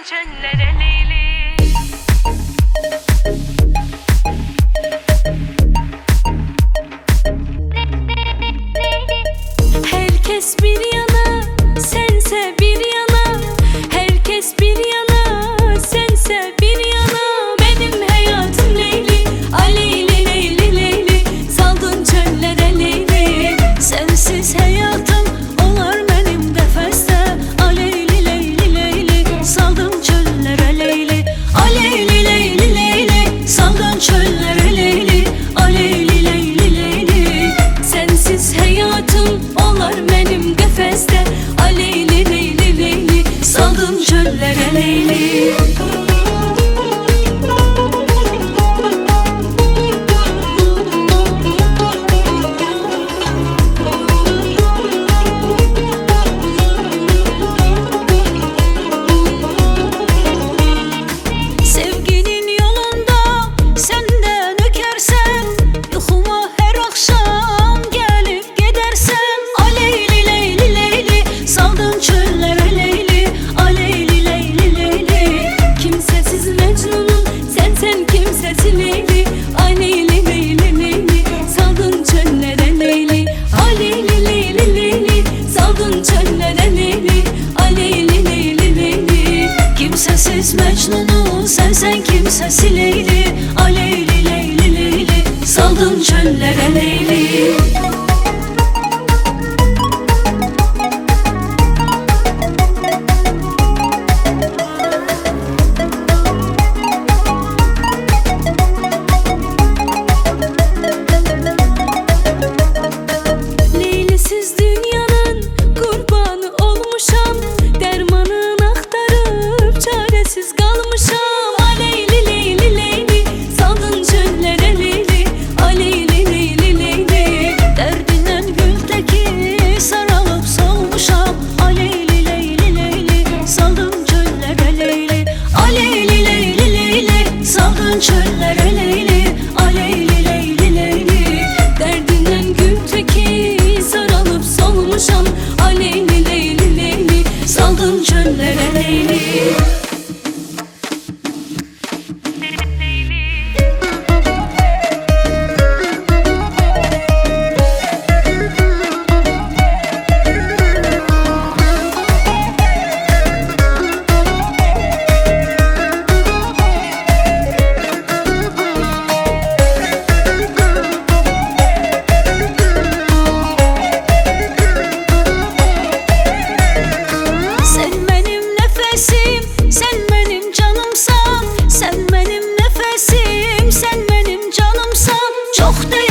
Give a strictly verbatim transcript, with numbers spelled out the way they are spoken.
çöllere Leyli. Herkes bir yana, sense bir yana. Herkes bir yana, sense bir yana. Benim hayatım Leyli, a Leyli, Leyli, Leyli. Saldın çöllere Leyli. Sensiz hayatım olar benim defeste. A Leyli, Leyli, Leyli. Saldın çöllere Leyli. A Leyli, Leyli, Leyli. Saldın çöllere Leyli. A Leyli, Leyli, Leyli. Sensiz hayatım olar benim defeste. A Leyli, Leyli, Leyli. Saldın çöllere Leyli. Sevginin yolunda senden ökersen, yuxuma her akşam gelip gidersen. A Leyli, Leyli, Leyli. Saldın çöllere Leyli. A Leyli, Leyli, Leyli. Kimsesiz Mecnun'um sen, sen kimsesiz Leyli. A Leyli, Leyli, Leyli. Saldın çöllere Leyli. A Leyli, Leyli, Leyli. Saldın çöllere Leyli. A Leyli, Leyli, Leyli. Kimsesiz Mecnun'um sen, sen kimsesiz Leyli. A Leyli, Leyli, Leyli. Saldın çöllere Leyli. Leylisiz dünyanın kurbanı olmuşam. Dermanını aktarıp çaresiz kalmışam. A Leyli, Leyli, Leyli. Saldın çöllere Leyli. A Leyli, Leyli, Leyli. Derdinden güldeki saralıp solmuşam. A Leyli, Leyli, Leyli. Saldın çöllere Leyli. A Leyli, Leyli, Leyli. Saldın çöllere Leyli. A Leyli, Leyli, Leyli. Derdinden güldeki saralıp solmuşam. A Leyli, Leyli, Leyli. Saldın çöllere Leyli. Sen benim nefesim, sen benim canımsan. Sen benim nefesim, sen benim canımsan. Çok